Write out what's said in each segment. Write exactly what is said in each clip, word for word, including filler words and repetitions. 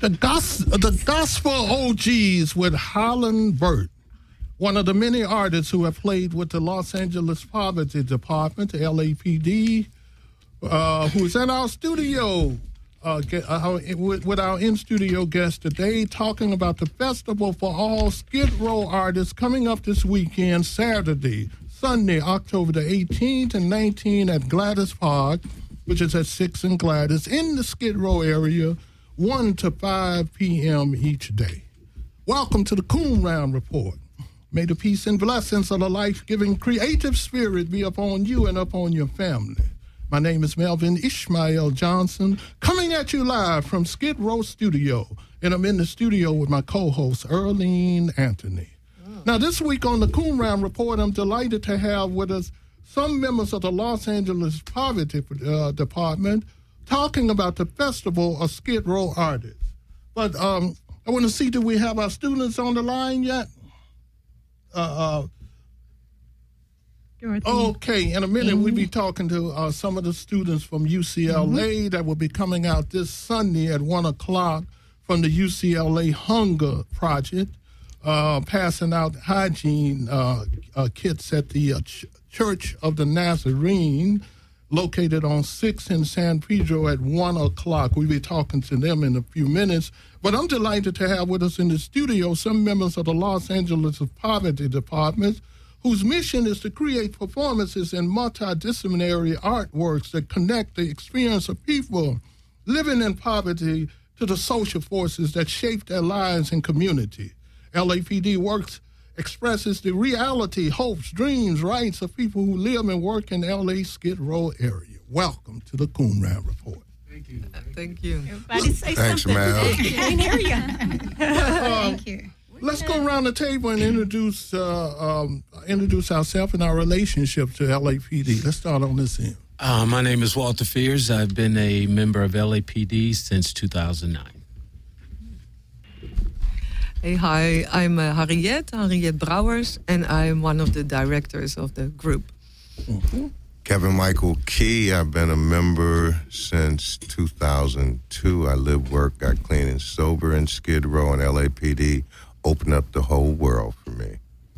The, gos- the Gospel O Gs with Holland Burt, one of the many artists who have played with the Los Angeles Poverty Department, L A P D, uh, who's in our studio uh, get, uh, with, with our in-studio guest today, talking about the Festival for All Skid Row Artists coming up this weekend, Saturday, Sunday, October the eighteenth and nineteenth at Gladys Park, which is at six and Gladys, in the Skid Row area, one to five p.m. each day. Welcome to the Coon Round Report. May the peace and blessings of the life-giving creative spirit be upon you and upon your family. My name is Melvin Ishmael Johnson, coming at you live from Skid Row Studio, and I'm in the studio with my co-host, Earlene Anthony. Oh. Now, this week on the Coon Round Report, I'm delighted to have with us some members of the Los Angeles Poverty uh, Department talking about the Festival of Skid Row Artists. But um, I want to see, do we have our students on the line yet? Uh, uh, okay, in a minute mm-hmm. we'll be talking to uh, some of the students from U C L A mm-hmm. that will be coming out this Sunday at one o'clock from the U C L A Hunger Project, uh, passing out hygiene uh, uh, kits at the uh, ch- Church of the Nazarene, located on sixth and San Pedro at one o'clock. We'll be talking to them in a few minutes. But I'm delighted to have with us in the studio some members of the Los Angeles Poverty Department, whose mission is to create performances and multidisciplinary artworks that connect the experience of people living in poverty to the social forces that shape their lives and community. L A P D works expresses the reality, hopes, dreams, rights of people who live and work in L A Skid Row area. Welcome to the Coon Round Report. Thank you. Uh, thank you. Everybody say Thanks, something. Mel. I can hear you. uh, Thank you. Let's go around the table and introduce uh, um, introduce ourselves and our relationship to L A P D. Let's start on this end. Uh, my name is Walter Fears. I've been a member of L A P D since two thousand nine. Hey, hi, I'm uh, Harriet, Harriet Brouwers, and I'm one of the directors of the group. Mm-hmm. Kevin Michael Key, I've been a member since two thousand two. I live, work, got clean and sober in Skid Row, and L A P D opened up the whole world for me.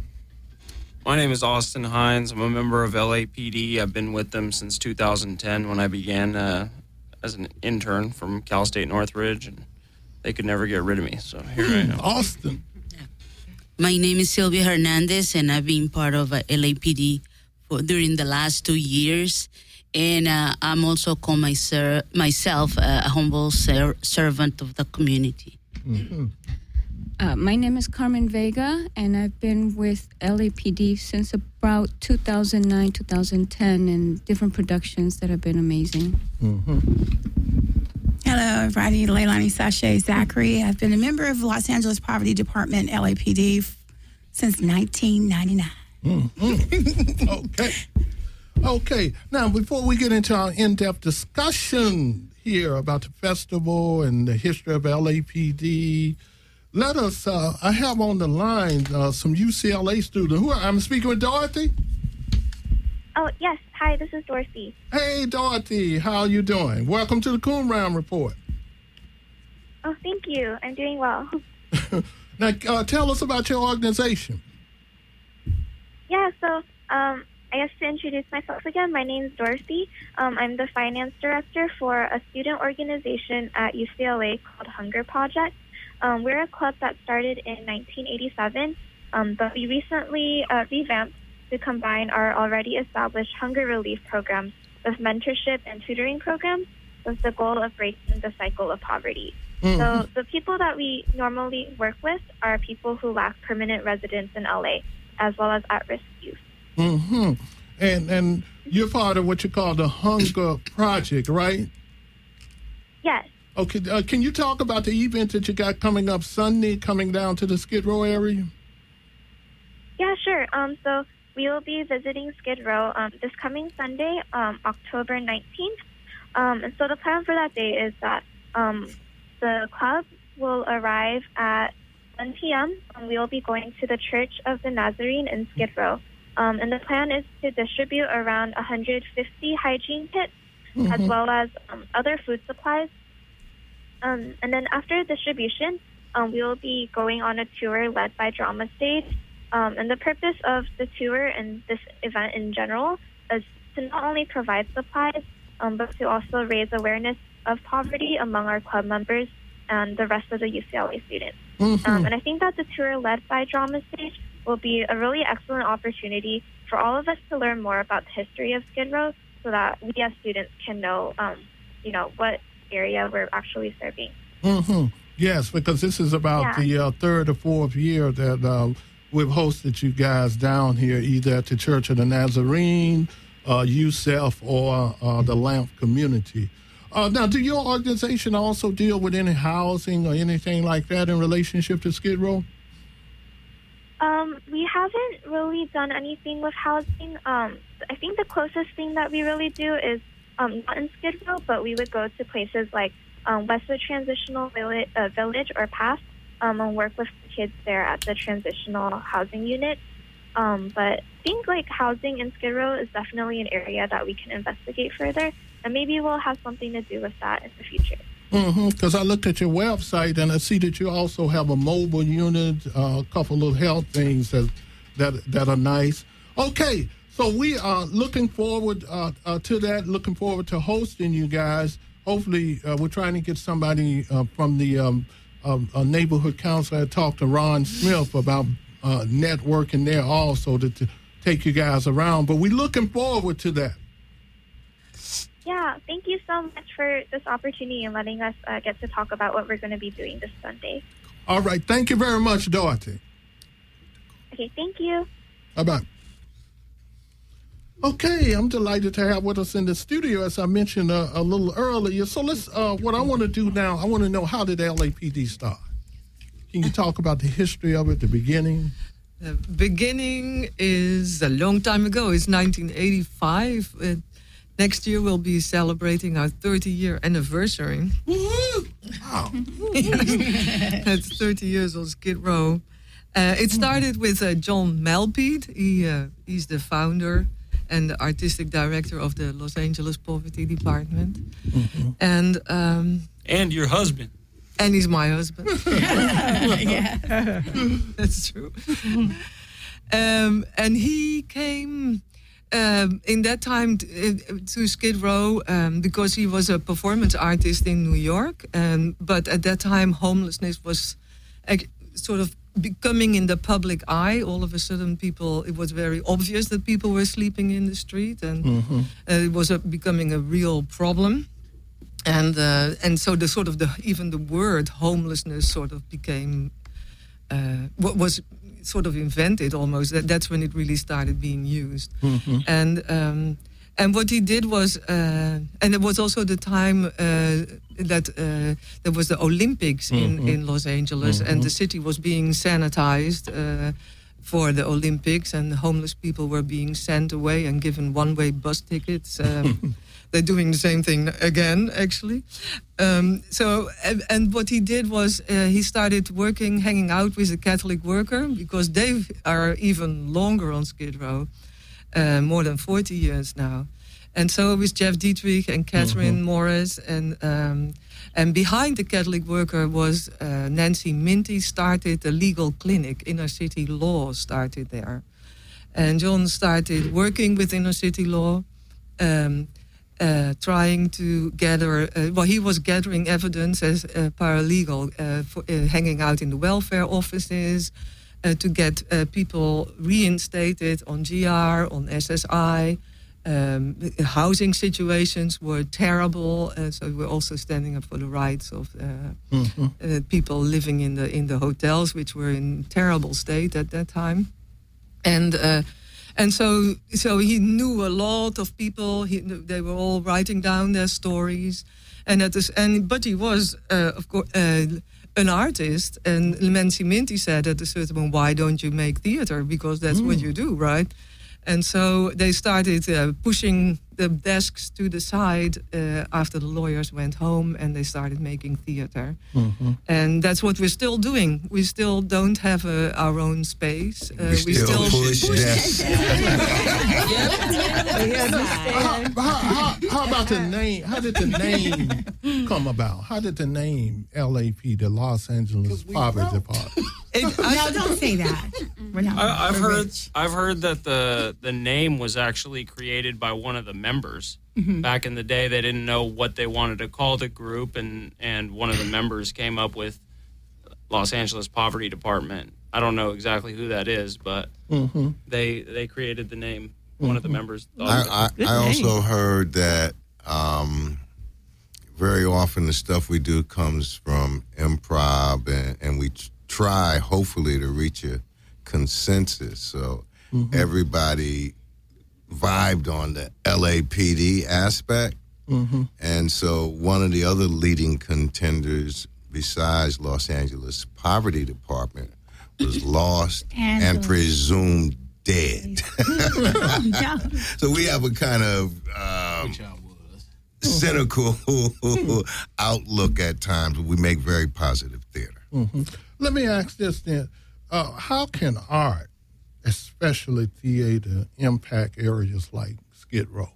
My name is Austin Hines. I'm a member of L A P D. I've been with them since two thousand ten when I began uh, as an intern from Cal State Northridge, and they could never get rid of me, so here I am. Austin. My name is Sylvia Hernandez, and I've been part of uh, L A P D for, during the last two years. And uh, I'm also call my ser- myself uh, a humble ser- servant of the community. Mm-hmm. Uh, my name is Carmen Vega, and I've been with L A P D since about two thousand nine, two thousand ten, and different productions that have been amazing. Mm-hmm. Hello, everybody. Leilani Sashay Zachary. I've been a member of Los Angeles Poverty Department, L A P D, f- since nineteen ninety-nine. Mm-hmm. Okay. Okay. Now, before we get into our in-depth discussion here about the festival and the history of L A P D, let us, uh, I have on the line uh, some U C L A students. Who are, I'm speaking with Dorothy. Oh, yes. Hi, this is Dorothy. Hey, Dorothy. How are you doing? Welcome to the Coon Round Report. Oh, thank you. I'm doing well. Now, uh, tell us about your organization. Yeah, so um, I guess to introduce myself again, my name is Dorothy. Um, I'm the finance director for a student organization at U C L A called Hunger Project. Um, we're a club that started in nineteen eighty-seven, um, but we recently uh, revamped to combine our already established hunger relief programs with mentorship and tutoring programs with the goal of breaking the cycle of poverty. Mm-hmm. So the people that we normally work with are people who lack permanent residence in L A, as well as at-risk youth. Mm-hmm. And, and you're part of what you call the Hunger Project, right? Yes. Okay. Uh, can you talk about the event that you got coming up Sunday, coming down to the Skid Row area? Yeah, sure. Um, so we will be visiting Skid Row um, this coming Sunday, um, October nineteenth. Um, and so the plan for that day is that um, the club will arrive at one p.m. and we will be going to the Church of the Nazarene in Skid Row. Um, and the plan is to distribute around one hundred fifty hygiene kits, mm-hmm. as well as um, other food supplies. Um, and then after distribution, um, we will be going on a tour led by Drama Stage. Um, and the purpose of the tour and this event in general is to not only provide supplies, um, but to also raise awareness of poverty among our club members and the rest of the U C L A students. Mm-hmm. Um, and I think that the tour led by Drama Stage will be a really excellent opportunity for all of us to learn more about the history of Skid Row so that we as students can know, um, you know, what area we're actually serving. Mm-hmm. Yes, because this is about Yeah. the uh, third or fourth year that uh, we've hosted you guys down here, either at the Church of the Nazarene, uh, U S E F, or uh, the Lamp community. Uh, now, do your organization also deal with any housing or anything like that in relationship to Skid Row? Um, we haven't really done anything with housing. Um, I think the closest thing that we really do is um, not in Skid Row, but we would go to places like um, Westwood Transitional Village, uh, Village or PATH um, and work with kids there at the transitional housing unit. Um, but I think like housing in Skid Row is definitely an area that we can investigate further, and maybe we'll have something to do with that in the future. Because mm-hmm, I looked at your website and I see that you also have a mobile unit, uh, a couple of health things that that that are nice. Okay, so we are looking forward uh, uh, to that. Looking forward to hosting you guys. Hopefully, uh, we're trying to get somebody uh, from the um, um, uh, neighborhood council. I talked to Ron Smith about uh, networking there also to, to take you guys around. But we're looking forward to that. Yeah, thank you so much for this opportunity and letting us uh, get to talk about what we're going to be doing this Sunday. All right. Thank you very much, Dorothy. Okay, thank you. Bye-bye. Okay, I'm delighted to have with us in the studio, as I mentioned uh, a little earlier. So let's, uh, what I want to do now, I want to know, how did L A P D start? Can you talk about the history of it, the beginning? The beginning is a long time ago. It's nineteen eighty-five. It, Next year, we'll be celebrating our thirty-year anniversary. Woo-hoo! Wow. Yes. That's thirty years on Skid Row. Uh, it started with uh, John Malpede. He, uh, he's the founder and the artistic director of the Los Angeles Poverty Department. Mm-hmm. And um, And your husband. and he's my husband. Yeah. That's true. um, and he came... Um, in that time t- uh, to Skid Row um, because he was a performance artist in New York, and but at that time homelessness was uh, sort of becoming in the public eye. All of a sudden, people it was very obvious that people were sleeping in the street, and Mm-hmm. uh, it was a, becoming a real problem. And uh, and so the sort of the even the word homelessness sort of became uh, what was. sort of invented almost. That, that's when it really started being used. Mm-hmm. And um, and what he did was, uh, and it was also the time uh, that uh, there was the Olympics in, Mm-hmm. in Los Angeles, Mm-hmm. and the city was being sanitized uh, for the Olympics, and homeless people were being sent away and given one-way bus tickets. Um, they're doing the same thing again, actually. Um, so, and, and what he did was uh, he started working, hanging out with a Catholic worker, because they are even longer on Skid Row, uh, more than forty years now. And so with Jeff Dietrich and Catherine Mm-hmm. Morris, and um, and behind the Catholic worker was uh, Nancy Minty, started a legal clinic. Inner City Law started there. And John started working with Inner City Law, um, uh, trying to gather, uh, well, he was gathering evidence as a paralegal, uh, for, uh, hanging out in the welfare offices, uh, to get uh, people reinstated on G R, on S S I. Um, housing situations were terrible, uh, so we're also standing up for the rights of uh, Mm-hmm. uh, people living in the in the hotels, which were in terrible state at that time. And uh, and so so he knew a lot of people. He, they were all writing down their stories, and at this and but he was uh, of course uh, an artist. And Nancy Minty said at a certain moment, "Why don't you make theater? Because that's Mm. what you do, right?" And so they started uh, pushing the desks to the side uh, after the lawyers went home and they started making theater. Mm-hmm. And that's what we're still doing. We still don't have uh, our own space. Uh, we, still still push desks. how, how, how, how about the name? How did the name come about? How did the name L A P, the Los Angeles Poverty Department? It, I, No, don't say that. We're not. I, I've we're heard rich. I've heard that the the name was actually created by one of the members. Mm-hmm. Back in the day, they didn't know what they wanted to call the group, and, and one of the members came up with Los Angeles Poverty Department. I don't know exactly who that is, but Mm-hmm. they they created the name. One of the members. thought I, of it. I, Good I also name. heard that um, very often the stuff we do comes from improv, and, and we t- try, hopefully, to reach a consensus. So Mm-hmm. everybody vibed on the L A P D aspect. Mm-hmm. And so one of the other leading contenders besides Los Angeles Poverty Department was lost and Angeles. presumed dead. Yeah. So we have a kind of um, Which I was. cynical outlook at times, but we make very positive theater. Mm-hmm. Let me ask this then. Uh, how can art, especially theater, impact areas like Skid Row?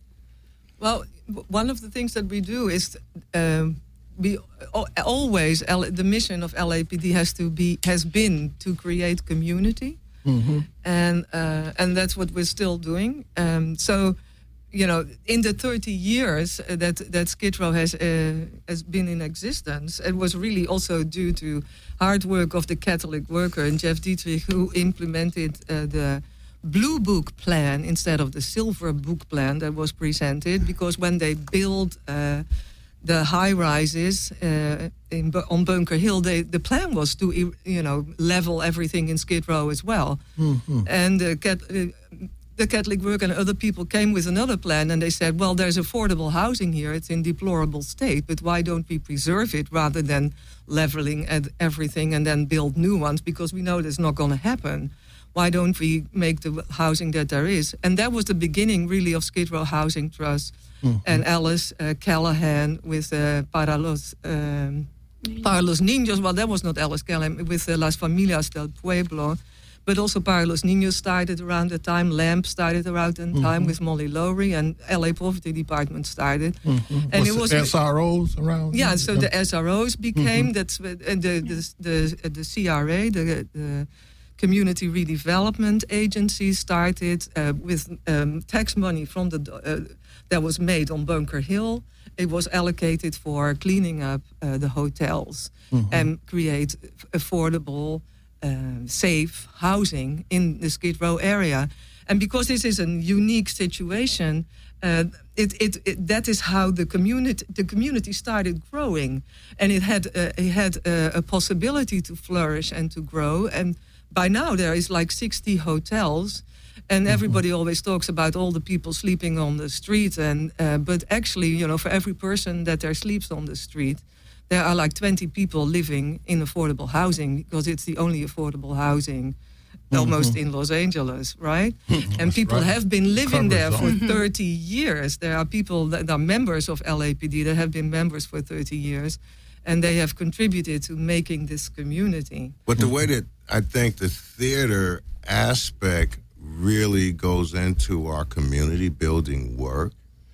Well, w- one of the things that we do is um, we al- always L- the mission of L A P D has to be has been to create community, Mm-hmm. and uh, and that's what we're still doing. Um, so, you know, in the thirty years uh, that that Skid Row has uh, has been in existence, it was really also due to hard work of the Catholic worker and Jeff Dietrich, who implemented uh, the Blue Book plan instead of the Silver Book plan that was presented, because when they built uh, the high rises uh, in, Bu- on Bunker Hill, they, the plan was to you know level everything in Skid Row as well. Mm-hmm. And the, Cat- uh, the Catholic worker and other people came with another plan, and they said, well, there's affordable housing here. It's in deplorable state, but why don't we preserve it rather than leveling at everything and then build new ones, because we know that's not going to happen. Why don't we make the housing that there is? And that was the beginning, really, of Skid Row Housing Trust. Mm-hmm. And Alice uh, Callahan with uh, Para los, um, Para los Niños. Well, that was not Alice Callahan, with uh, Las Familias del Pueblo. But also Para los Niños started around the time. LAMP started around the time with Molly Lowry. And L A Poverty Department started. Mm-hmm. And was it was... the S R Os around? Yeah, here? so the S R Os became, that's uh, and the, the, the, the C R A, the... the Community Redevelopment Agency started uh, with um, tax money from the uh, that was made on Bunker Hill. It was allocated for cleaning up uh, the hotels Mm-hmm. and create affordable, um, safe housing in the Skid Row area. And because this is a unique situation, uh, it, it, it that is how the community the community started growing, and it had uh, it had uh, a possibility to flourish and to grow. And by now there is like sixty hotels, and everybody always talks about all the people sleeping on the street. And uh, but actually, you know, for every person that there sleeps on the street, there are like twenty people living in affordable housing, because it's the only affordable housing almost in Los Angeles, right? And people right. have been living Covers there for all. thirty years. There are people that are members of L A P D that have been members for thirty years, and they have contributed to making this community. But the way that I think the theater aspect really goes into our community building work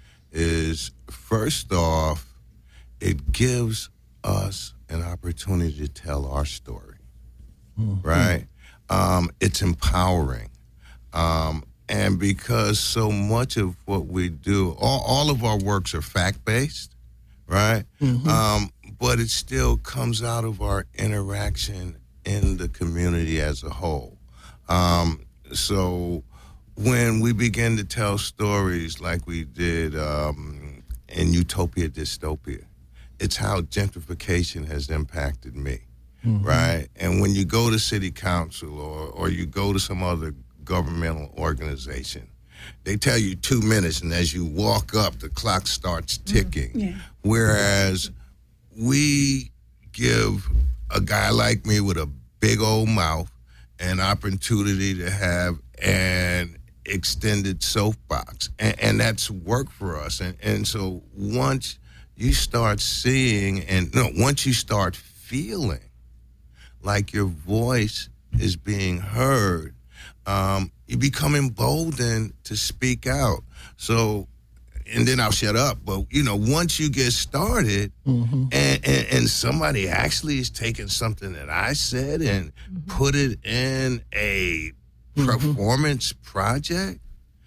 is, first off, it gives us an opportunity to tell our story, Mm-hmm. right? Um, it's empowering. Um, and because so much of what we do, all, all of our works are fact-based, right? Mm-hmm. Um, but it still comes out of our interaction in the community as a whole. Um, so when we begin to tell stories like we did um, in Utopia Dystopia, it's how gentrification has impacted me, mm-hmm. right? And when you go to city council or, or you go to some other governmental organization, they tell you two minutes, and as you walk up, the clock starts ticking. Yeah. Whereas we give a guy like me with a big old mouth an opportunity to have an extended soapbox, and, and that's work for us. And and so once you start seeing, and no, once you start feeling like your voice is being heard, um, you become emboldened to speak out. So, and then I'll shut up. But, you know, once you get started mm-hmm. and, and, and somebody actually is taking something that I said and mm-hmm. put it in a mm-hmm. performance project,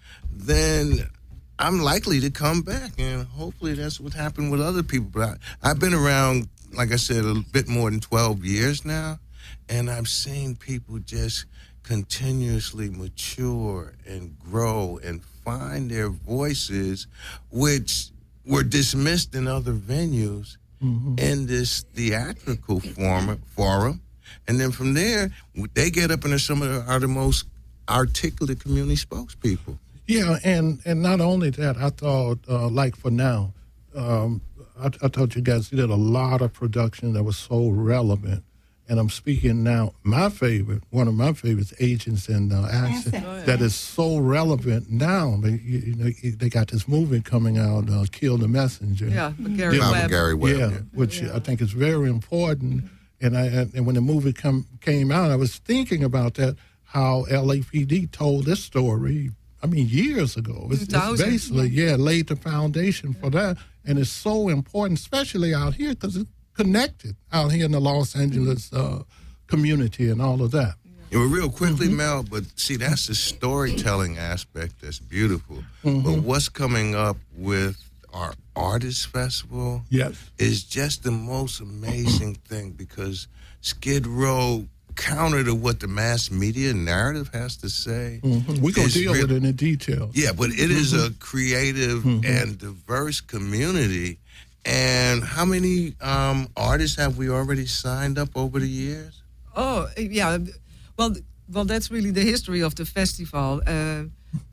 then I'm likely to come back. And hopefully that's what happened with other people. But I, I've been around, like I said, a bit more than twelve years now, and I've seen people just continuously mature and grow and find their voices, which were dismissed in other venues, mm-hmm. in this theatrical forum, forum. And then from there, they get up and are some of the, are the most articulate community spokespeople. Yeah, and, and not only that, I thought, uh, like for now, um, I, I told you guys you did a lot of production that was so relevant. And I'm speaking now, my favorite, one of my favorites, Agents in uh, Action, oh, yeah. that is so relevant now. They, you, you know, they got this movie coming out, uh, Kill the Messenger. Yeah, with Gary yeah, Webb. Gary Webb. Yeah, yeah. which yeah. I think is very important. And I and when the movie come came out, I was thinking about that, how L A P D told this story, I mean, years ago. It's, it's basically, yeah. yeah, laid the foundation yeah. for that. And it's so important, especially out here, because it's connected out here in the Los Angeles uh, community and all of that. Yeah, well, real quickly, mm-hmm. Mel, but see, that's the storytelling aspect that's beautiful. Mm-hmm. But what's coming up with our Artist Festival yes. is just the most amazing thing, because Skid Row, counter to what the mass media narrative has to say. Mm-hmm. We're going to deal real, with it in detail. Yeah, but it mm-hmm. is a creative mm-hmm. and diverse community. And how many um, artists have we already signed up over the years? Oh, yeah. Well, well, that's really the history of the festival. Uh,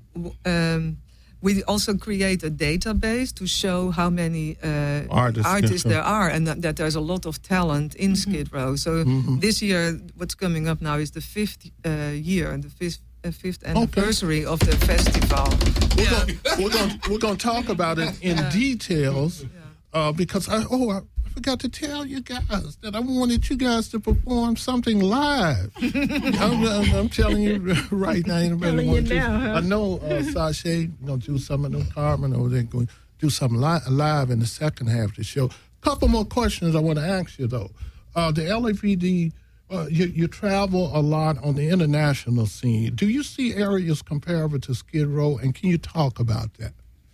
um, we also create a database to show how many uh, artists, artists there are, and that, that there's a lot of talent in mm-hmm. Skid Row. So mm-hmm. this year, what's coming up now is the fifth uh, year, the fifth, uh, fifth anniversary okay. of the festival. We're yeah. going we're going we're going to talk about it in yeah. details. Yeah. Uh, because I oh I forgot to tell you guys that I wanted you guys to perform something live. I'm, I'm, I'm telling you right now. Anybody want to? Now, huh? I know uh, Sashay gonna do some of them. Carmen over there going to do something li- live in the second half of the show. Couple more questions I want to ask you though. Uh, the L A P D, uh, you, you travel a lot on the international scene. Do you see areas comparable to Skid Row, and can you talk about that?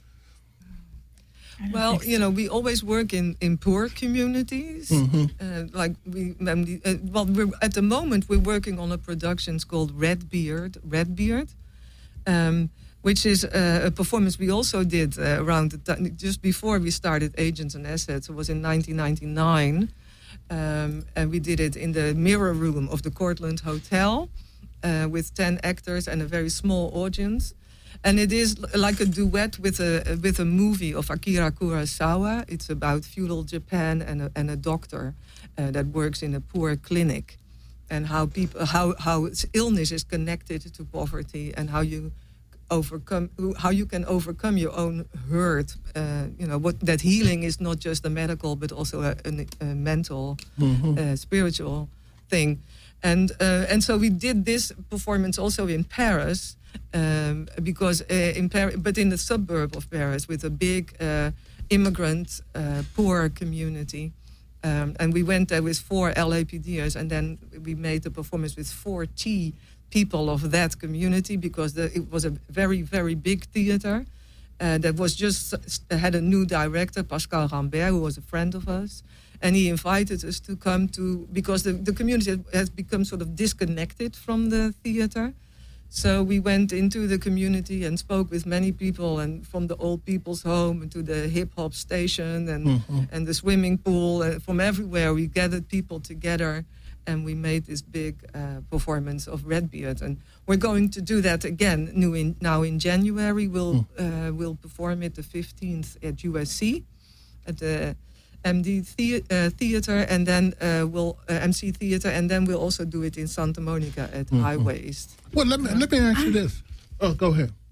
Well, you know, we always work in, in poor communities. Mm-hmm. Uh, like we, um, uh, well, we're, at the moment we're working on a production called Redbeard, Redbeard, um, which is uh, a performance we also did uh, around the time, just before we started Agents and Assets. It was in nineteen ninety-nine, um, and we did it in the mirror room of the Cortlandt Hotel uh, with ten actors and a very small audience. And it is like a duet with a with a movie of Akira Kurosawa. It's about feudal Japan and a, and a doctor uh, that works in a poor clinic, and how people how how illness is connected to poverty, and how you overcome how you can overcome your own hurt. Uh, you know what that healing is not just a medical but also a, a, a mental, mm-hmm. uh, spiritual thing. And uh, and so we did this performance also in Paris. Um, because uh, in Paris, but in the suburb of Paris, with a big uh, immigrant, uh, poor community, um, and we went there with four L A P Ders, and then we made the performance with forty people of that community, because the, it was a very, very big theater uh, that was just had a new director, Pascal Rambert, who was a friend of us, and he invited us to come to, because the, the community has become sort of disconnected from the theater. So we went into the community and spoke with many people, and from the old people's home to the hip hop station and mm-hmm. and the swimming pool, uh, from everywhere we gathered people together, and we made this big uh, performance of Redbeard. And we're going to do that again new in, now in January. We'll mm. uh, we'll perform it the fifteenth at U S C at the M D the- uh, Theater, and then uh, we'll uh, M C Theater, and then we'll also do it in Santa Monica at mm-hmm. High Waste. Well, let me let me ask you this. Oh, go ahead.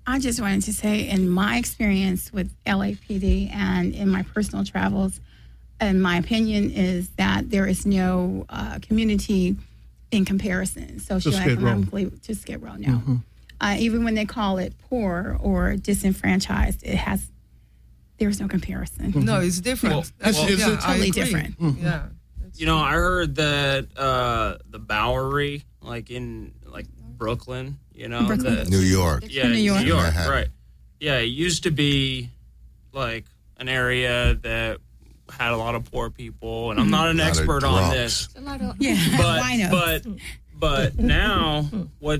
I just wanted to say, in my experience with L A P D and in my personal travels, and my opinion is that there is no uh, community in comparison, socioeconomically, to Skid Row. No. Mm-hmm. Uh, even when they call it poor or disenfranchised, it has, there's no comparison. Mm-hmm. No, it's different. Well, it's, well, it's yeah, totally different. Mm-hmm. Yeah. You know, I heard that uh, the Bowery, like in like Brooklyn, you know, Brooklyn. the, New York. Yeah, New York. New York, Manhattan. right. Yeah, it used to be like an area that had a lot of poor people, and I'm not an A lot of expert on drunks. this, A lot of Yeah, but winos. but but now what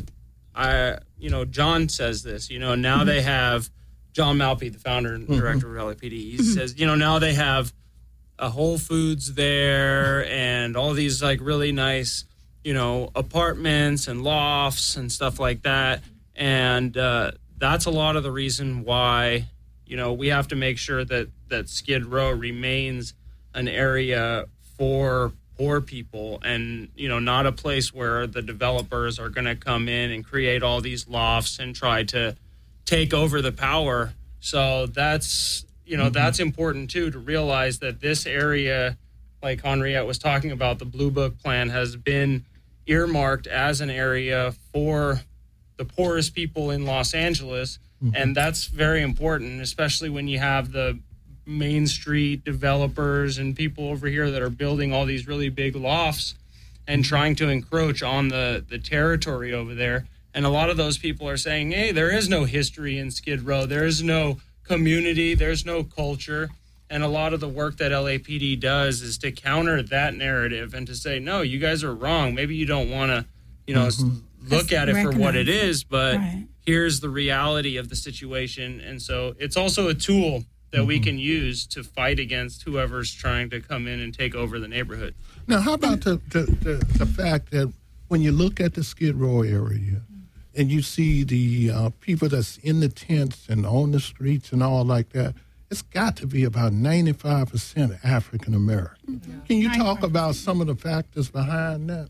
I you know John says this, you know, now they have John Malpe, the founder and director of L A P D. He says, you know, now they have a Whole Foods there and all these like really nice, you know, apartments and lofts and stuff like that. And uh, that's a lot of the reason why, you know, we have to make sure that, that Skid Row remains an area for poor people and, you know, not a place where the developers are going to come in and create all these lofts and try to take over the power. So that's, you know, mm-hmm. that's important too, to realize that this area, like Henriette was talking about, the Blue Book plan has been earmarked as an area for the poorest people in Los Angeles. Mm-hmm. And that's very important, especially when you have the Main Street developers and people over here that are building all these really big lofts and trying to encroach on the, the territory over there. And a lot of those people are saying, hey, there is no history in Skid Row. There is no community. There's no culture. And a lot of the work that L A P D does is to counter that narrative and to say, no, you guys are wrong. Maybe you don't want to, you know, mm-hmm. look at it for what it is, but right. here's the reality of the situation. And so it's also a tool that mm-hmm. we can use to fight against whoever's trying to come in and take over the neighborhood. Now, how about the, the, the, the fact that when you look at the Skid Row area and you see the uh, people that's in the tents and on the streets and all like that, it's got to be about ninety-five percent African American. Mm-hmm. Can you talk about some of the factors behind that?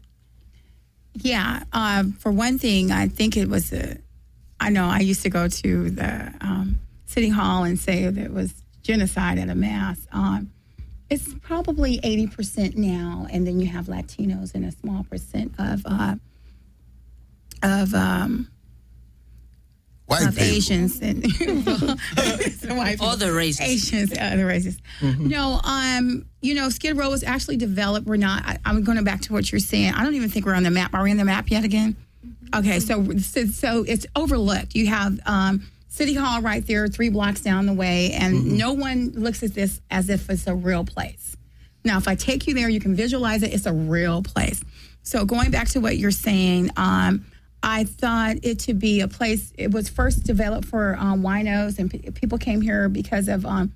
Yeah. Uh, for one thing, I think it was a, I know I used to go to the um, City Hall and say that it was genocide at a mass. Um, it's probably eighty percent now, and then you have Latinos and a small percent of uh, of um, white of people. Asians and white other races. Asians, other races. Mm-hmm. No, um, you know, Skid Row was actually developed. We're not. I, I'm going back to what you're saying. I don't even think we're on the map. Are we on the map yet again? Okay, so so, so it's overlooked. You have um, City Hall right there, three blocks down the way, and mm-hmm. no one looks at this as if it's a real place. Now, if I take you there, you can visualize it. It's a real place. So going back to what you're saying, um, I thought it to be a place. It was first developed for um, winos, and p- people came here because of um,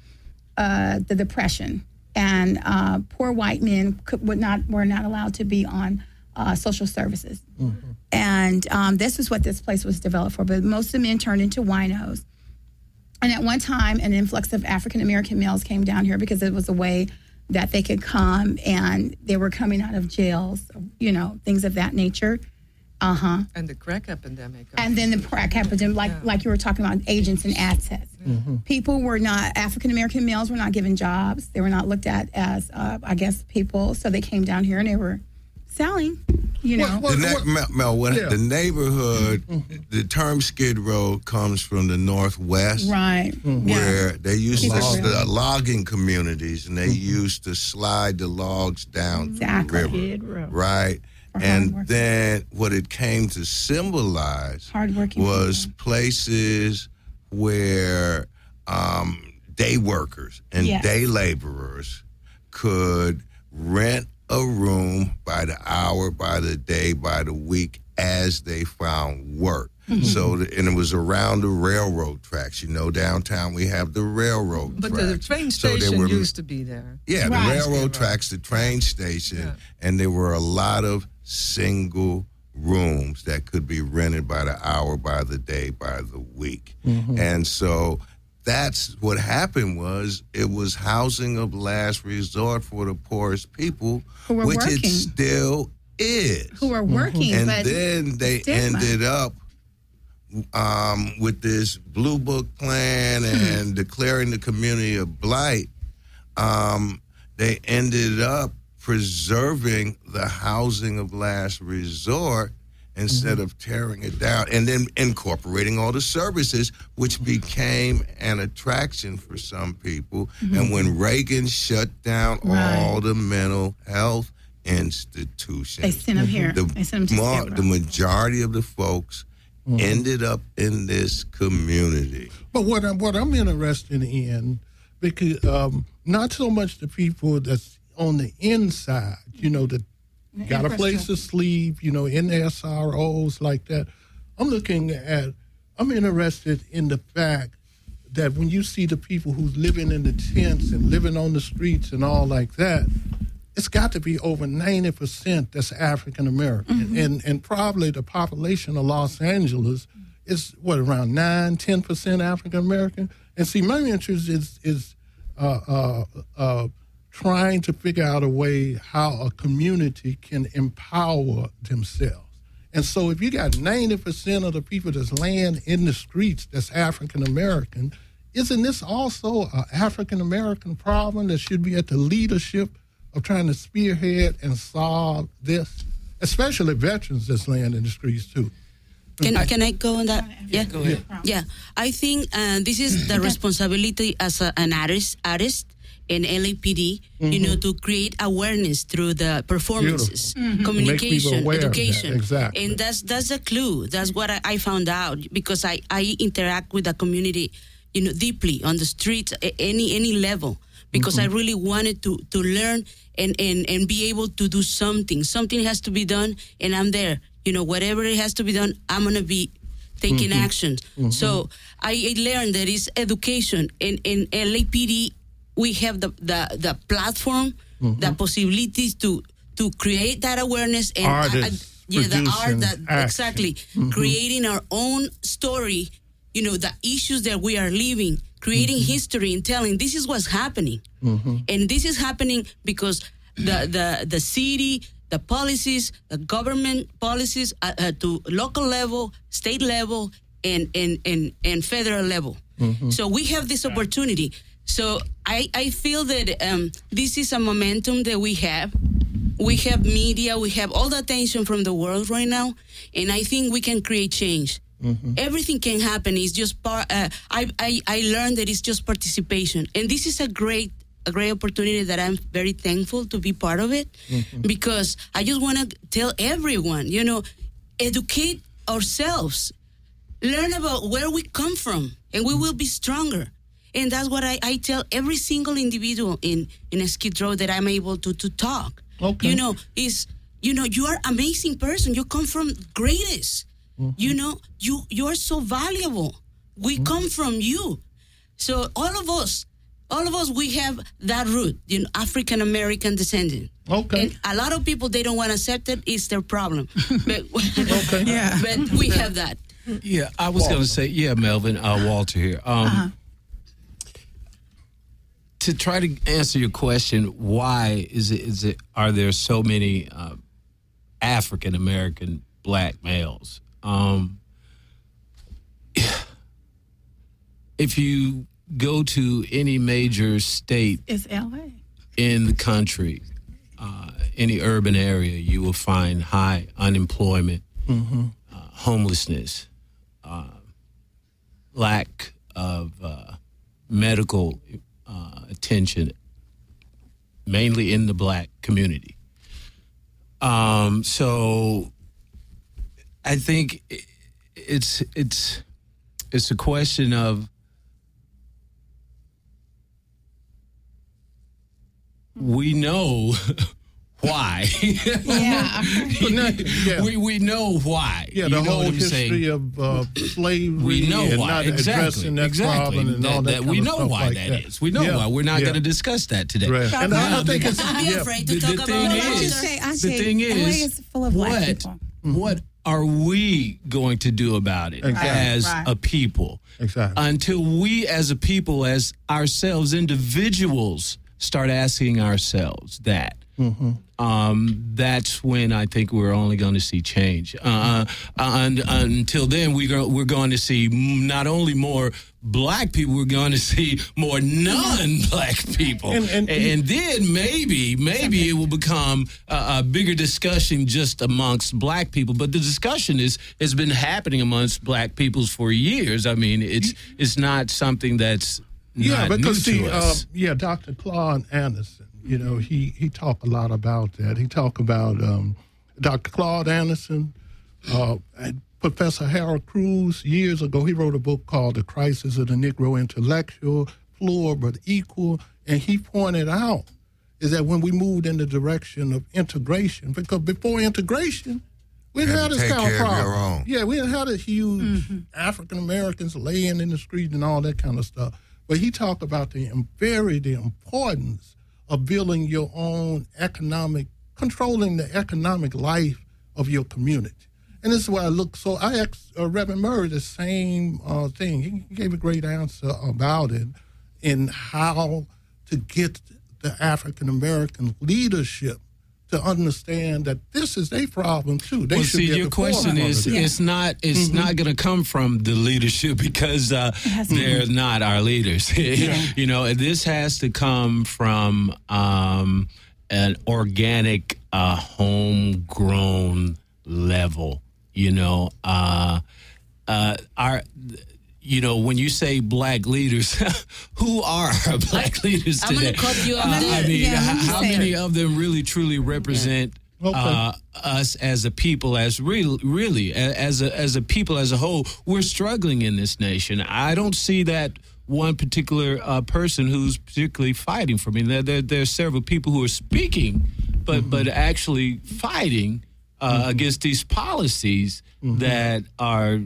uh, the Depression, and uh, poor white men could, would not were not allowed to be on uh, social services. Mm-hmm. And um, this is what this place was developed for. But most of the men turned into winos. And at one time, an influx of African American males came down here because it was a way that they could come, and they were coming out of jails, you know, things of that nature. Uh-huh. And the crack epidemic. And then the crack epidemic, like yeah. like you were talking about, agents and assets. Mm-hmm. People were not, African American males were not given jobs. They were not looked at as, uh, I guess, people. So they came down here and they were selling, you know. What, what, the, na- what, Mel, Mel, what, yeah. the neighborhood, mm-hmm. the term Skid Row comes from the Northwest. Right. Mm-hmm. Where yeah. they used Keep to, the logging communities, and they mm-hmm. used to slide the logs down exactly. the river. Right. And then what it came to symbolize was people. places where um, day workers and yes. day laborers could rent a room by the hour, by the day, by the week as they found work. Mm-hmm. So, the, and it was around the railroad tracks. You know, downtown we have the railroad but tracks. But the train station so were, used to be there. Yeah, right. the railroad tracks, the train station, yeah. and there were a lot of single rooms that could be rented by the hour, by the day, by the week. Mm-hmm. And so that's what happened was it was housing of last resort for the poorest people, who which working. it still is. Who are working. And but then they stigma. ended up um, with this Blue Book plan and declaring the community a blight, um, they ended up preserving the housing of last resort instead mm-hmm. of tearing it down, and then incorporating all the services, which became an attraction for some people. Mm-hmm. And when Reagan shut down right. all the mental health institutions, they sent them here. The, they sent them to ma- the majority of the folks mm-hmm. ended up in this community. But what I'm, what I'm interested in, because um, not so much the people that's on the inside, you know, that got a place to sleep, you know, in the S R Os like that. I'm looking at, I'm interested in the fact that when you see the people who's living in the tents and living on the streets and all like that, it's got to be over ninety percent that's African American. Mm-hmm. And and probably the population of Los Angeles is, what, around nine, ten percent African American? And see, my interest is, is uh, uh, uh, trying to figure out a way how a community can empower themselves. And so if you got ninety percent of the people that's laying in the streets that's African-American, isn't this also an African-American problem that should be at the leadership of trying to spearhead and solve this, especially veterans that's laying in the streets too? Can, I, can I go on that? Yeah, yeah. go ahead. Yeah, I think uh, this is the responsibility as a, an artist, artist in L A P D, mm-hmm. you know, to create awareness through the performances, mm-hmm. communication, education. That. Exactly. And that's that's a clue. That's what I, I found out because I, I interact with the community, you know, deeply on the streets, at any any level, because mm-hmm. I really wanted to to learn and, and, and be able to do something. Something has to be done, and I'm there. You know, whatever it has to be done, I'm going to be taking mm-hmm. action. Mm-hmm. So I learned that it's education. In, in L A P D, we have the, the, the platform, mm-hmm. the possibilities to to create that awareness. And Artists, uh, yeah, the art, that, action. exactly. Mm-hmm. Creating our own story, you know, the issues that we are living, creating mm-hmm. history and telling this is what's happening. Mm-hmm. And this is happening because the, the, the city, the policies, the government policies uh, uh, to local level, state level, and and, and, and federal level. Mm-hmm. So we have this opportunity. So I, I feel that um, this is a momentum that we have. We have media, we have all the attention from the world right now, and I think we can create change. Mm-hmm. Everything can happen. It's just part. Uh, I, I I learned that it's just participation, and this is a great a great opportunity that I'm very thankful to be part of it, mm-hmm. because I just want to tell everyone, you know, educate ourselves, learn about where we come from, and we will be stronger. And that's what I, I tell every single individual in, in a Skid Row that I'm able to, to talk. Okay. You know, is, you know, you are an amazing person. You come from greatest. Mm-hmm. You know, you, you are so valuable. We mm-hmm. come from you. So all of us, all of us, we have that root, you know, African-American descendant. Okay. And a lot of people, they don't want to accept it. It's their problem. But, okay. yeah. but we have that. Yeah, I was going to say, yeah, Melvin, uh, Walter here. Um, uh-huh. To try to answer your question, why is it? Is it? Are there so many uh, African American black males? Um, if you go to any major state, it's L A in the country, uh, any urban area, you will find high unemployment, mm-hmm. uh, homelessness, uh, lack of uh, medical Uh, attention, mainly in the black community. Um, so I think it's it's it's a question of we know why. Yeah. yeah. We we know why. Yeah, the you know whole history saying? of uh, slavery we know and why. not exactly. addressing that exactly. problem and that, all that, that kind We of know stuff why like that, that is. We know yeah. why. We're not yeah. going to discuss that today. Right. And I, I think it's Don't be yeah. afraid to the, talk the about thing it. I is, just say, I the say, thing L A is, is full of black what, people. Mm-hmm. what are we going to do about it exactly. as right. a people? Exactly. Until we as a people, as ourselves, individuals, start asking ourselves that. Mm-hmm. um, that's when I think we're only going to see change. Uh, and, until then, we go, we're going to see not only more black people, we're going to see more non-black people. And, and, and then maybe, maybe it will become a, a bigger discussion just amongst black people. But the discussion is has been happening amongst black people for years. I mean, it's it's not something that's yeah, not because new to see, us. Uh, yeah, Doctor Claude Anderson, you know, he he talked a lot about that. He talked about um, Doctor Claude Anderson, uh, and Professor Harold Cruz, years ago, he wrote a book called The Crisis of the Negro Intellectual, Plural but Equal, and he pointed out is that when we moved in the direction of integration, because before integration, we You had had to this take kind of care of problem. your own. Yeah, we had a huge Mm-hmm. African Americans laying in the street and all that kind of stuff. But he talked about the very the importance of building your own economic, controlling the economic life of your community. And this is why I look so. I asked uh, Reverend Murray the same uh, thing. He gave a great answer about it in how to get the African American leadership to understand that this is their problem too. They well, should see, be at your the question forefront is of this. it's not it's Mm-hmm. not going to come from the leadership because uh, they're not our leaders. You know, this has to come from um, an organic, uh, homegrown level. You know, uh, uh, our. You know, when you say black leaders, who are our black leaders I'm today? gonna cut you off Uh, there. I mean, Yeah, how, you how say many it. of them really truly represent Okay. uh, us as a people, as real, really, a- as a as a people as a whole? We're struggling in this nation. I don't see that one particular uh, person who's particularly fighting for me. There, there, there are several people who are speaking, but Mm-hmm. but actually fighting uh, against these policies Mm-hmm. that are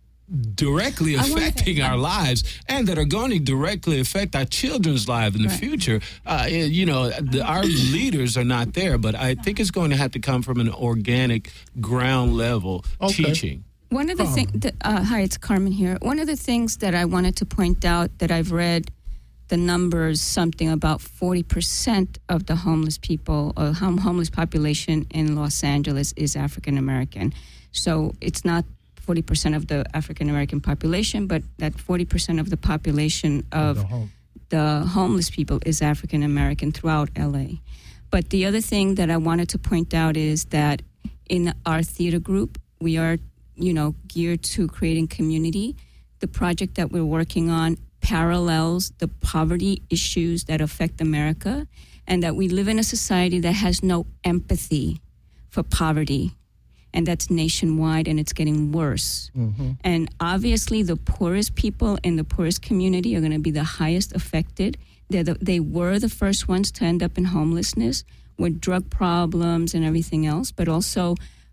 directly I wanna- affecting our lives and that are going to directly affect our children's lives in the Right. future. Uh, you know, the, our leaders are not there, but I think it's going to have to come from an organic ground level Okay. teaching. One of the things, uh, hi, it's Carmen here. One of the things that I wanted to point out that I've read the numbers, something about forty percent of the homeless people, or hom- homeless population in Los Angeles is African American. So it's not forty percent of the African American population, but that forty percent of the population of The home. the homeless people is African American throughout L A. But the other thing that I wanted to point out is that in our theater group, we are, you know, geared to creating community. The project that we're working on parallels the poverty issues that affect America, and that we live in a society that has no empathy for poverty. And that's nationwide, and it's getting worse. Mm-hmm. And obviously, the poorest people in the poorest community are going to be the highest affected. They're the, they were the first ones to end up in homelessness with drug problems and everything else, but also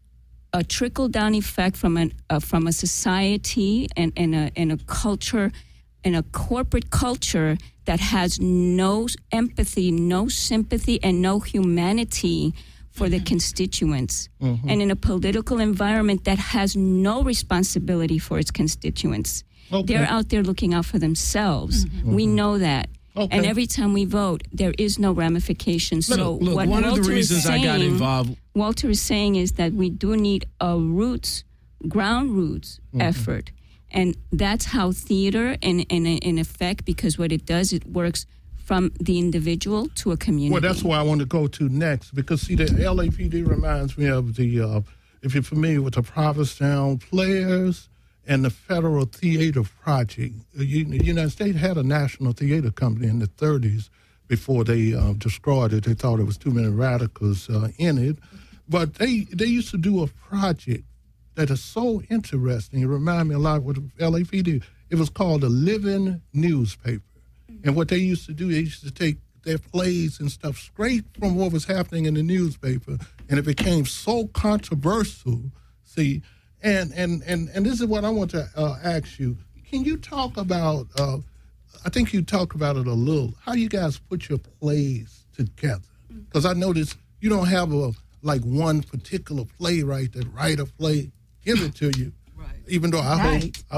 a trickle-down effect from an uh, from a society and, and a and a culture, and a corporate culture that has no empathy, no sympathy, and no humanity for the constituents, Mm-hmm. and in a political environment that has no responsibility for its constituents. Okay. They're out there looking out for themselves. We know that. Okay. And every time we vote, there is no ramifications. So Look, look, what one Walter of the is reasons I got saying- involved. Walter is saying is that we do need a roots, ground roots effort. And that's how theater, in, in, in effect, because what it does, it works from the individual to a community. Well, that's where I want to go to next, because, see, the L A P D reminds me of the, uh, if you're familiar with the Provincetown Players and the Federal Theater Project. The United States had a national theater company in the thirties before they uh, destroyed it. They thought it was too many radicals uh, in it. But they, they used to do a project that is so interesting. It reminded me a lot of what L A P D, it was called the Living Newspaper. And what they used to do, they used to take their plays and stuff straight from what was happening in the newspaper, and it became so controversial. See, and and and, and this is what I want to uh, ask you. Can you talk about, uh, I think you talked about it a little, how you guys put your plays together? Because I noticed you don't have a like one particular playwright that write a play, give it to you. Right. Even though I Right. hope I hope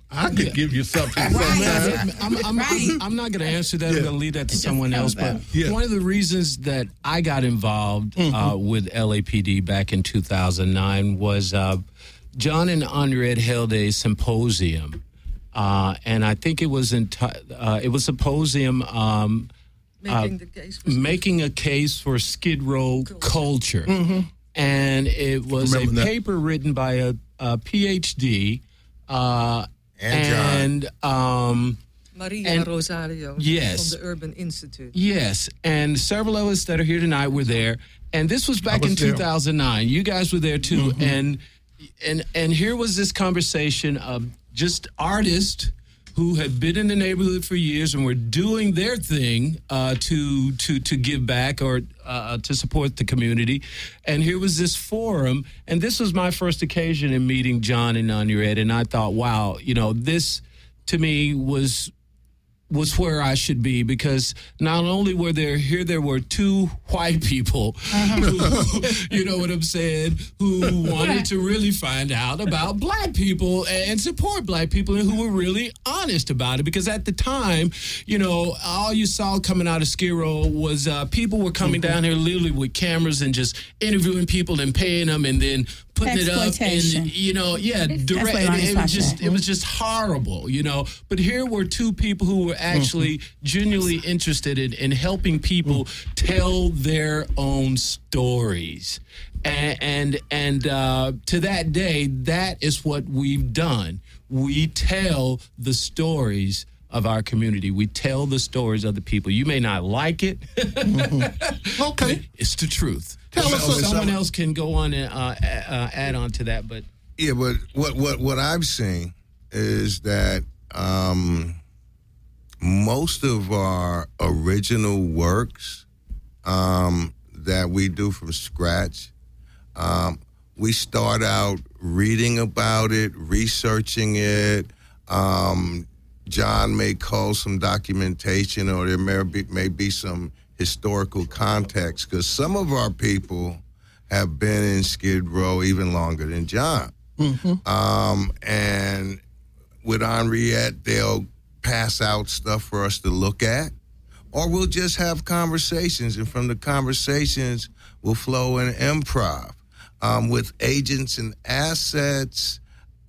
I could Yeah. give you something Right. sometime. I'm, I'm, Right. I'm, I'm not going to answer that. Yeah. I'm going to leave that to just someone else. comes But up. Yeah. one of the reasons that I got involved uh, with L A P D back in two thousand nine was uh, John and Andrea held a symposium, uh, and I think it was enti- uh, it was a symposium um, Making the case for making a case for Skid Row culture, and it was Remember a that. paper written by a, a PhD. Uh, And John. and um, Maria And- Rosario Yes. from the Urban Institute. yes, and several of us that are here tonight were there, and this was back was in there. two thousand nine. You guys were there too, and and and here was this conversation of just artists who had been in the neighborhood for years and were doing their thing uh, to to to give back or uh, to support the community. And here was this forum, and this was my first occasion in meeting John and Nanuret, and I thought, wow, you know, this to me was was where I should be, because not only were there here, there were two white people, who, you know what I'm saying, who wanted to really find out about black people and support black people, and who were really honest about it. Because at the time, you know, all you saw coming out of Skid Row was uh, people were coming down here literally with cameras and just interviewing people and paying them and then putting it up, Exploitation. and you know, yeah, direct. what It, Ronnie it Scott was just said. it was just horrible, you know. But here were two people who were actually genuinely interested in, in helping people tell their own stories, and and, and uh, to that day, that is what we've done. We tell the stories of our community. We tell the stories of the people. You may not like it. Okay. It's the truth. Tell us So some- someone else can go on and uh, a- uh, add on to that, but Yeah, but what what what I've seen is that um, most of our original works um, that we do from scratch, um, we start out reading about it, researching it. Um, John may call some documentation, or there may be, may be some historical context, because some of our people have been in Skid Row even longer than John. Um, and with Henriette, they'll pass out stuff for us to look at, or we'll just have conversations, and from the conversations will flow in improv. Um, with Agents and Assets,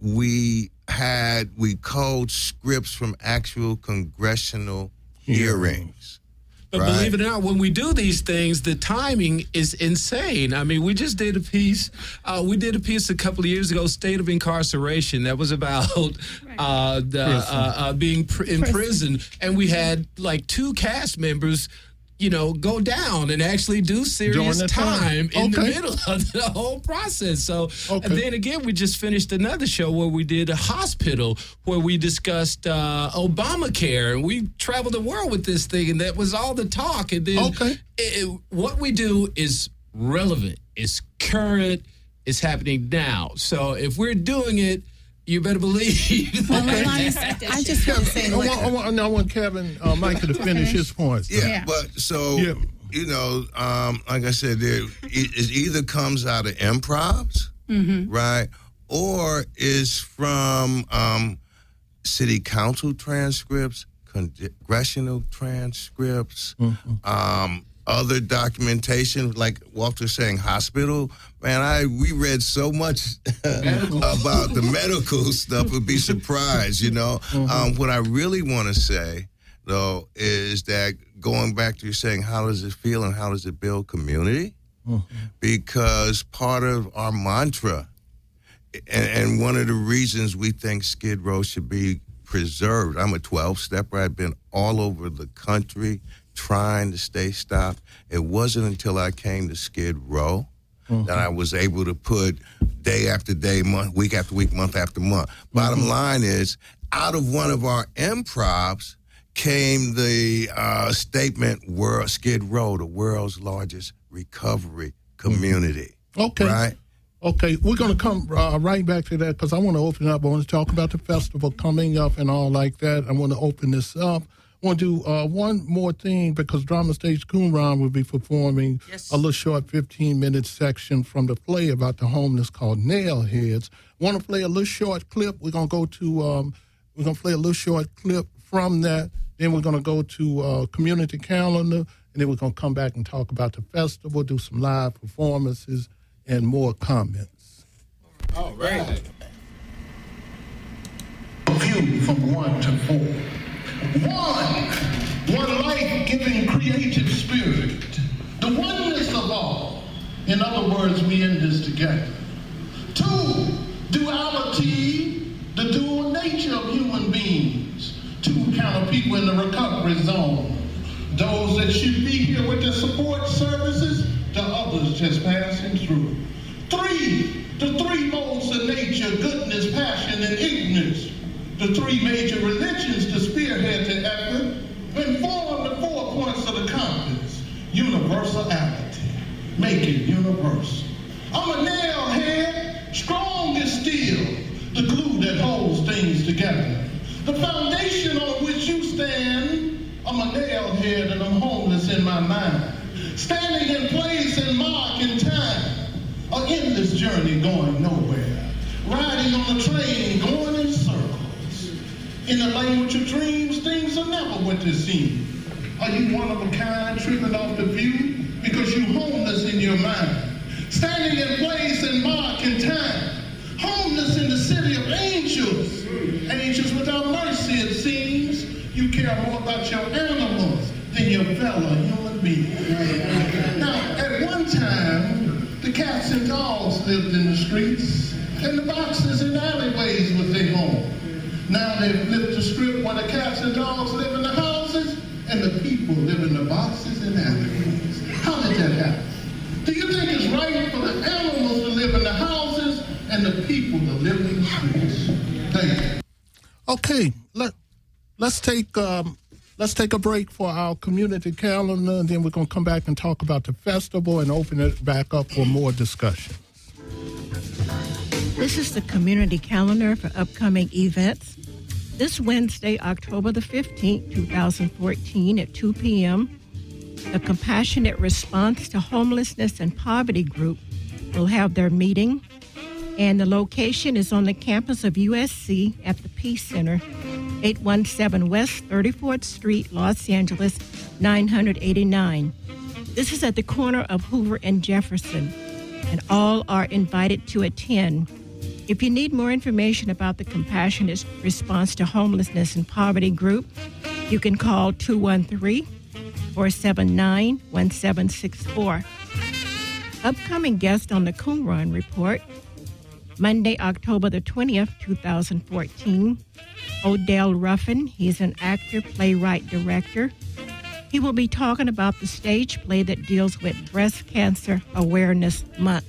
we had, we code scripts from actual congressional hearings. But Right. believe it or not, when we do these things, the timing is insane. I mean, we just did a piece. Uh, we did a piece a couple of years ago, State of Incarceration, that was about uh, the, uh, uh, being pr- in prison. And we had like two cast members, you know, go down and actually do serious the time. time in the Okay. middle of the whole process. So, Okay. and then again, we just finished another show where we did a hospital where we discussed uh, Obamacare, and we traveled the world with this thing, and that was all the talk. And then Okay. it, it- what we do is relevant, it's current, it's happening now. So if we're doing it, you better believe. Well, Lonnie, I just want to say, I look, want, I want, I want Kevin uh, Michael to finish his points. Yeah, Yeah. but so Yeah. you know, um, like I said, there it, it either comes out of improvs, right, or is from um, city council transcripts, congressional transcripts, um, other documentation, like Walter's saying, hospital. Man, I we read so much about the medical stuff. Would be surprised, you know. Um, what I really want to say, though, is that going back to you saying, how does it feel and how does it build community? Because part of our mantra, and, and one of the reasons we think Skid Row should be preserved, I'm a twelve-stepper. I've been all over the country trying to stay stopped. It wasn't until I came to Skid Row that I was able to put day after day, month, week after week, month after month. Bottom line is, out of one of our improvs came the uh, statement, "World Skid Row, the world's largest recovery community." Okay. Right? Okay, we're going to come uh, right back to that because I want to open up. I want to talk about the festival coming up and all like that. I want to open this up. I want to do uh, one more thing because Drama Stage Qumran will be performing Yes. a little short fifteen-minute section from the play about the homeless called Nailheads. Want to play a little short clip? We're going to go to um, We're going to play a little short clip from that. Then we're going to go to uh, community calendar, and then we're going to come back and talk about the festival, do some live performances, and more comments. All right. View from one to four. One, one life-giving creative spirit, the oneness of all. In other words, we in this together. Two, duality, the dual nature of human beings. Two kind of people in the recovery zone. Those that should be here with their support services, the others just passing through. Three, the three modes of nature, goodness, passion, and ignorance. The three major religions to spearhead the effort and form the four points of the compass. Universality, make it universal. I'm a nail head, strong as steel, the glue that holds things together. The foundation on which you stand, I'm a nail head and I'm homeless in my mind. Standing in place and marking time, an endless journey going nowhere. Riding on a train, going in circles. In the language of dreams, things are never what they seem. Are you one of a kind, tripping off the view? Because you homeless in your mind. Standing in place and marking time. Homeless in the city of angels. Angels without mercy, it seems. You care more about your animals than your fellow human beings. Now, at one time, the cats and dogs lived in the streets, and the boxes and alleyways was their home. Now they've flipped the script where the cats and dogs live in the houses, and the people live in the boxes and alleyways. How did that happen? Do you think it's right for the animals to live in the houses and the people to live in the streets? Thank you. Okay, let, let's take um, let's take a break for our community calendar, and then we're going to come back and talk about the festival and open it back up for more discussion. This is the community calendar for upcoming events. This Wednesday, October the fifteenth, twenty fourteen at two p.m., the Compassionate Response to Homelessness and Poverty Group will have their meeting, and the location is on the campus of U S C at the Peace Center, eight one seven West thirty-fourth Street, Los Angeles, nine eighty-nine. This is at the corner of Hoover and Jefferson, and all are invited to attend. If you need more information about the Compassionate Response to Homelessness and Poverty Group, you can call two one three, four seven nine, one seven six four. Upcoming guest on the Qumran Report, Monday, October the twentieth, twenty fourteen, Odell Ruffin. He's an actor, playwright, director. He will be talking about the stage play that deals with Breast Cancer Awareness Month.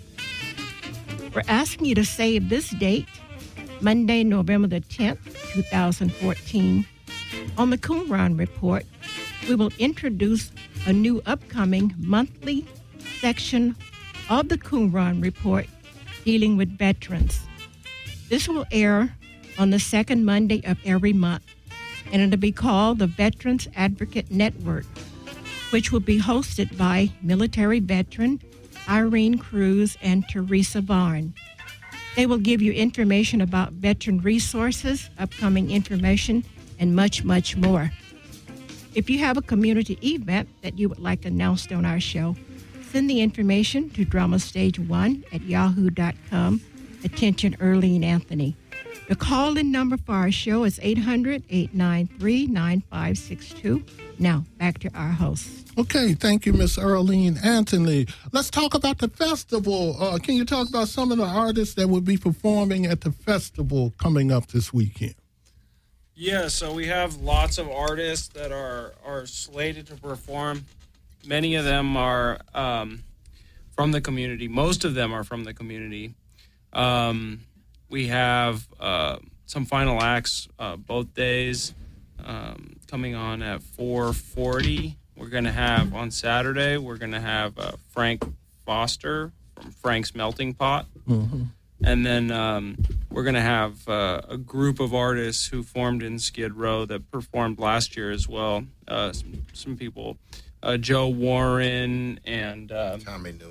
We're asking you to save this date, Monday, November the tenth, twenty fourteen. On the Qumran Report, we will introduce a new upcoming monthly section of the Qumran Report dealing with veterans. This will air on the second Monday of every month, and it'll be called the Veterans Advocate Network, which will be hosted by military veteran Irene Cruz and Teresa Vaughn. They will give you information about veteran resources, upcoming information, and much, much more. If you have a community event that you would like announced on our show, send the information to drama stage one at yahoo dot com. Attention, Earlene Anthony. The call-in number for our show is eight hundred, eight nine three, nine five six two. Now, back to our host. Okay, thank you, Miss Earlene Anthony. Let's talk about the festival. Uh, can you talk about some of the artists that will be performing at the festival coming up this weekend? Yeah, so we have lots of artists that are, are slated to perform. Many of them are um, from the community. Most of them are from the community. Um, we have uh, some final acts uh, both days um, coming on at four forty. We're going to have, on Saturday, we're going to have uh, Frank Foster from Frank's Melting Pot. Mm-hmm. And then um, we're going to have uh, a group of artists who formed in Skid Row that performed last year as well. Uh, some, some people, uh, Joe Warren and... Um, Tommy Newman.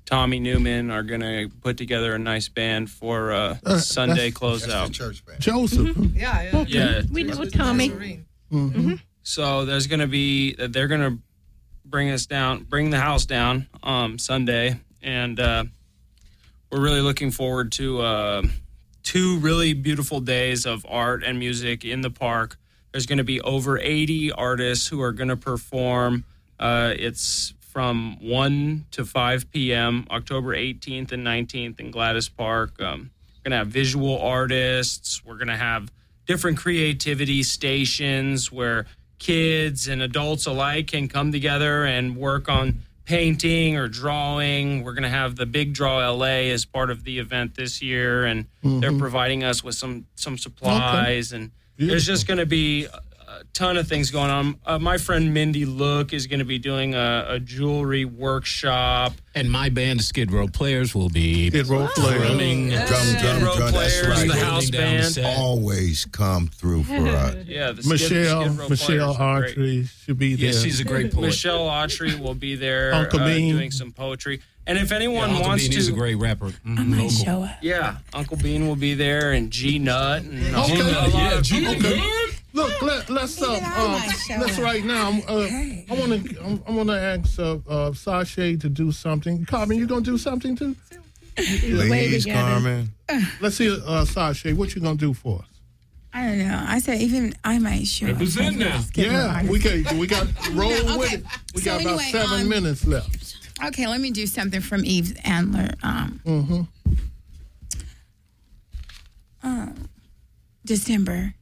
Tommy Newman are going to put together a nice band for uh, Uh, Sunday that's- closeout. Church band. Joseph. Yeah, yeah. Yeah. We know Tommy. Mhm. So there's going to be, they're going to bring us down, bring the house down um, Sunday. And uh, we're really looking forward to uh, two really beautiful days of art and music in the park. There's going to be over eighty artists who are going to perform. Uh, it's from one to five p.m., October eighteenth and nineteenth in Gladys Park. Um, we're going to have visual artists. We're going to have different creativity stations where kids and adults alike can come together and work on painting or drawing. We're going to have the Big Draw L A as part of the event this year, and they're providing us with some some supplies. And there's just going to be a ton of things going on. Uh, my friend Mindy Look is going to be doing a, a jewelry workshop. And my band, Skid Row Players, will be Skid Row Players. drumming. Drum, drum, Row drum. That's Players, right. the house Holding down the band. set. Always come through for us. Yeah, the Skid, Michelle, Skid Row Michelle Players are great. Autry should be there. Yeah, she's a great poet. Michelle Autry will be there Uncle uh, Bean. doing some poetry. And if Yeah, anyone Uncle wants Bean to, is a great rapper. Mhm, I might local. show up. yeah, Uncle Bean will be there, and G Nut, and a Okay. lot Yeah, of G people. Nut. Look, let, let's uh, Even I um, might show let's up. right now. Uh, I want to I want to ask uh, uh, Sashay to do something. Carmen, you gonna do something too? Please, together. Carmen. Let's see, uh, Sashay, what you gonna do for us? I don't know. I said even I might show up. Represent now. Yeah, we got we got roll Okay. with it. We So got about anyway, seven um, minutes left. Okay, let me do something from Eve Antler. Um, Mm-hmm. um, December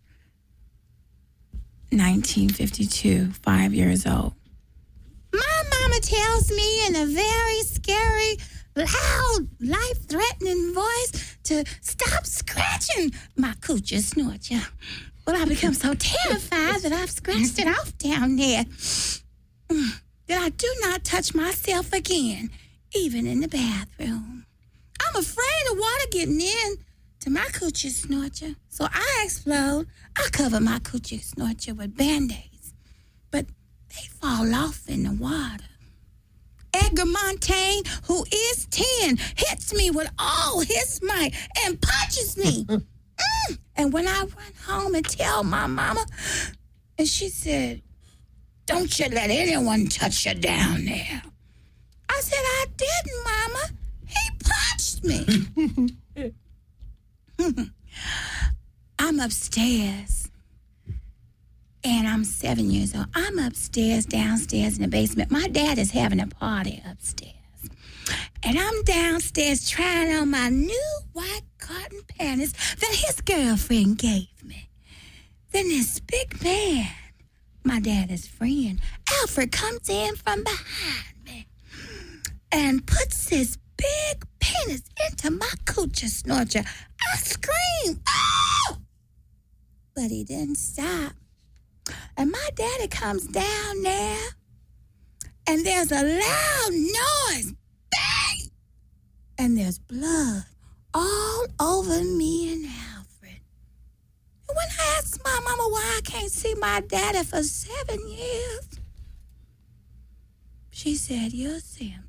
nineteen fifty-two, five years old. My mama tells me in a very scary, loud, life-threatening voice to stop scratching my coochie snorcher. Well, I become so terrified that I've scratched it off down there. Mm, that I do not touch myself again, even in the bathroom. I'm afraid of water getting in to my coochie snorcher. So I explode. I cover my coochie snorcher with Band-Aids. But they fall off in the water. Edgar Montaigne, who is ten, hits me with all his might and punches me. mm. And when I run home and tell my mama, and she said, "Don't you let anyone touch you down there." I said, "I didn't, Mama. He punched me." I'm upstairs, and I'm seven years old. I'm upstairs, downstairs in the basement. My dad is having a party upstairs. And I'm downstairs trying on my new white cotton panties that his girlfriend gave me. Then this big man, my dad's friend, Alfred, comes in from behind me and puts his big penis into my coochie snorcher. I scream, "Oh!" But he didn't stop. And my daddy comes down there, and there's a loud noise. Bang! And there's blood all over me and Alfred. And when I asked my mama why I can't see my daddy for seven years, she said, "You'll see him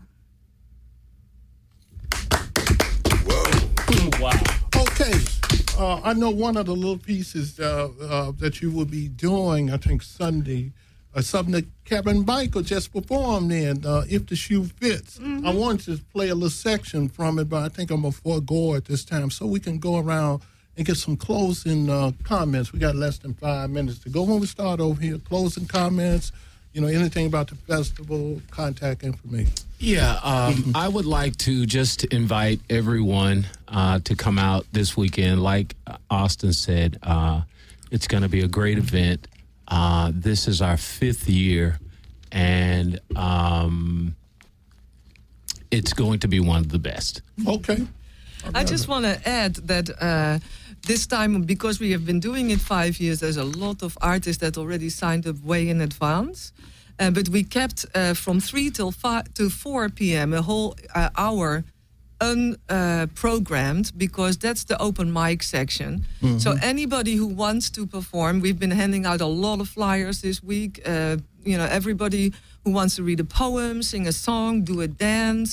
soon." Wow. Okay. Uh, I know one of the little pieces uh, uh, that you will be doing, I think Sunday, uh, something that Kevin Michael just performed in, uh, If the Shoe Fits. I wanted to play a little section from it, but I think I'm going to forego it this time so we can go around and get some closing uh, comments. We got less than five minutes to go. When we start over here, closing comments, you know, anything about the festival, contact information. Yeah, um, I would like to just invite everyone uh, to come out this weekend. Like Austin said, uh, it's going to be a great event. Uh, this is our fifth year, and um, it's going to be one of the best. Okay. I just want to add that uh, this time, because we have been doing it five years, there's a lot of artists that already signed up way in advance. Uh, but we kept uh, from three till five to four p.m. a whole uh, hour unprogrammed, uh, because that's the open mic section. Mm-hmm. So anybody who wants to perform, we've been handing out a lot of flyers this week. Uh, you know, everybody who wants to read a poem, sing a song, do a dance.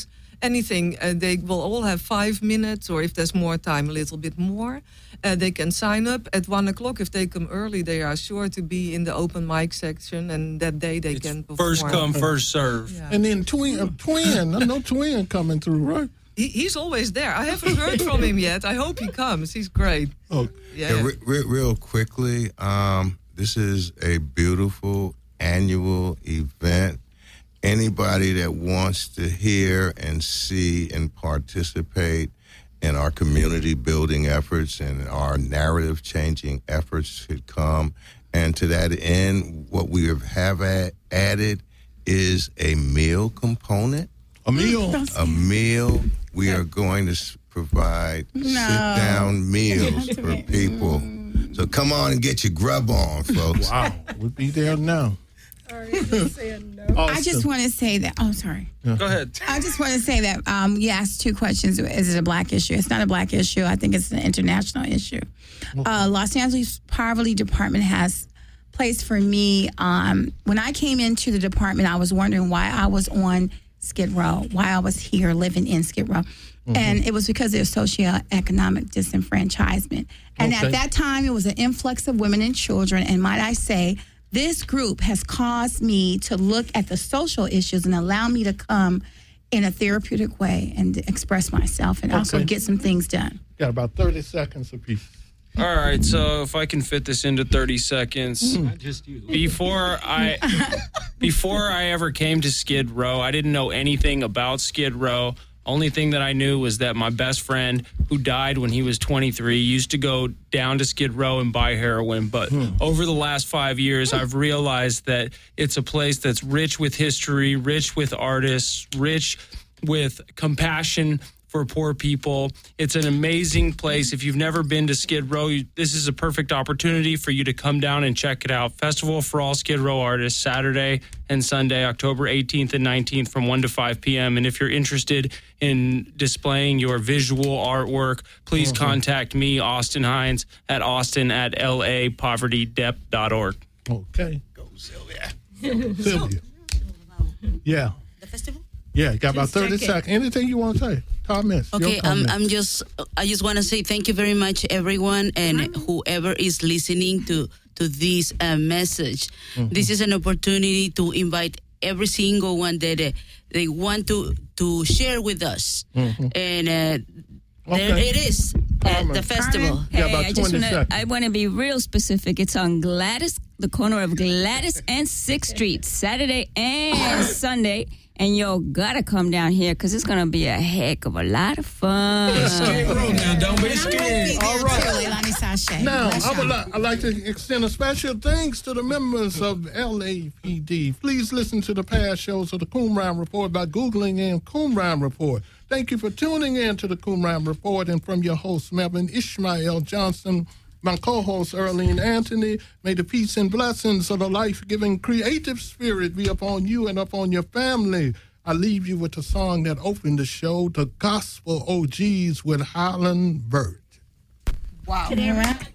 anything. Uh, they will all have five minutes, or if there's more time, a little bit more. Uh, they can sign up at one o'clock. If they come early, they are sure to be in the open mic section, and that day they It's can perform. first come, first serve. Yeah. And then twin, uh, twin, I know twin coming through, right? He, he's always there. I haven't heard from him yet. I hope he comes. He's great. Oh, Yeah. Yeah, re- re- real quickly, um, this is a beautiful annual event. Anybody that wants to hear and see and participate in our community building efforts and our narrative changing efforts should come. And to that end, what we have, have a- added is a meal component. a meal. A meal. We are going to s- provide sit-down meals for people. So come on and get your grub on, folks. Wow, we'll be there now. I just want to say that. Oh, sorry. Go ahead. I just want to say that um, you asked two questions. Is it a black issue? It's not a black issue. I think it's an international issue. Uh, Los Angeles Poverty Department has placed for me. Um, when I came into the department, I was wondering why I was on Skid Row, why I was here living in Skid Row. Mm-hmm. And it was because of socioeconomic disenfranchisement. And okay. At that time, it was an influx of women and children. And might I say, this group has caused me to look at the social issues and allow me to come in a therapeutic way and express myself and okay. also get some things done. Got about thirty seconds apiece. All right, so if I can fit this into thirty seconds. Not just you. Before I before I ever came to Skid Row, I didn't know anything about Skid Row. Only thing that I knew was that my best friend, who died when he was twenty-three, used to go down to Skid Row and buy heroin. But hmm. over the last five years, I've realized that it's a place that's rich with history, rich with artists, rich with compassion for poor people. It's an amazing place. If you've never been to Skid Row, you, this is a perfect opportunity for you to come down and check it out. Festival for All Skid Row Artists, Saturday and Sunday, October eighteenth and nineteenth from one to five p.m. And if you're interested in displaying your visual artwork, please mm-hmm. contact me, Austin Hines, at austin at l a poverty dep dot org. Okay. Go, Sylvia. Sylvia. Yeah. The festival? Yeah, you got about Just thirty check it. seconds. Anything you want to say? Comments. Okay, your um, comments. I'm just. I just want to say thank you very much, everyone, and whoever is listening to to this uh, message. Mm-hmm. This is an opportunity to invite every single one that uh, they want to to share with us, mm-hmm. and uh, okay. there it is at the festival. Hey, Yeah, about I just twenty wanna, seconds. I want to be real specific. It's on Gladys, the corner of Gladys and sixth Street, Saturday and Sunday. And y'all gotta come down here because it's gonna be a heck of a lot of fun. Skid Row now, don't be scared. All right. Leilani Sashay. Now, Bless I would y'all. li- I'd like to extend a special thanks to the members of L A P D. Please listen to the past shows of the Coomran Report by Googling in Coomran Report. Thank you for tuning in to the Coomran Report, and from your host, Melvin Ishmael Johnson, my co-host, Earlene Anthony, may the peace and blessings of the life-giving creative spirit be upon you and upon your family. I leave you with the song that opened the show, The Gospel O Gs with Highland Burt. Wow.